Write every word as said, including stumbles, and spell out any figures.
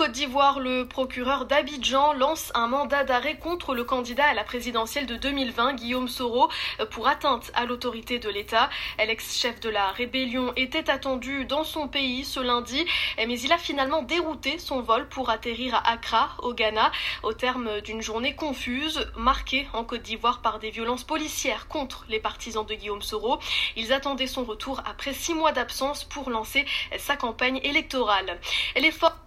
Côte d'Ivoire, le procureur d'Abidjan lance un mandat d'arrêt contre le candidat à la présidentielle de deux mille vingt, Guillaume Soro, pour atteinte à l'autorité de l'État. L'ex-chef de la rébellion était attendu dans son pays ce lundi, mais il a finalement dérouté son vol pour atterrir à Accra, au Ghana, au terme d'une journée confuse, marquée en Côte d'Ivoire par des violences policières contre les partisans de Guillaume Soro. Ils attendaient son retour après six mois d'absence pour lancer sa campagne électorale. Les forces